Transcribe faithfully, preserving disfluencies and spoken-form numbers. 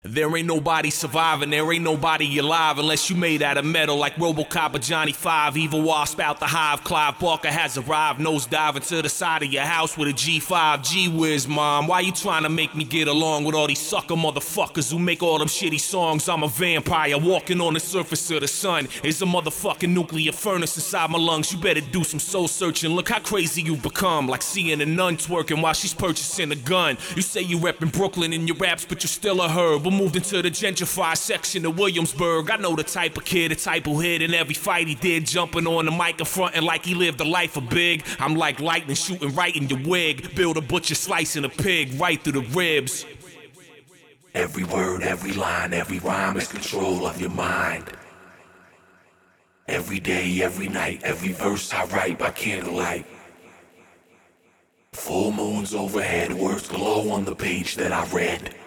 There ain't nobody surviving, there ain't nobody alive unless you made out of metal like Robocop or Johnny Five. Evil Wasp out the hive, Clive Barker has arrived. Nose diving to the side of your house with a G five. Gee whiz, mom, why you trying to make me get along with all these sucker motherfuckers who make all them shitty songs? I'm a vampire walking on the surface of the sun. It's a motherfucking nuclear furnace inside my lungs. You better do some soul searching. Look how crazy you become, like seeing a nun twerking while she's purchasing a gun. You say you reppin' Brooklyn in your raps, but you're still a herb. Moved into the gentrified section of Williamsburg. I know the type of kid, the type who hit in every fight he did, jumping on the mic and fronting like he lived a life of big. I'm like lightning shooting right in your wig. Build a butcher slicing a pig right through the ribs. Every word, every line, every rhyme is control of your mind. Every day, every night, every verse I write by candlelight. Full moons overhead, words glow on the page that I read.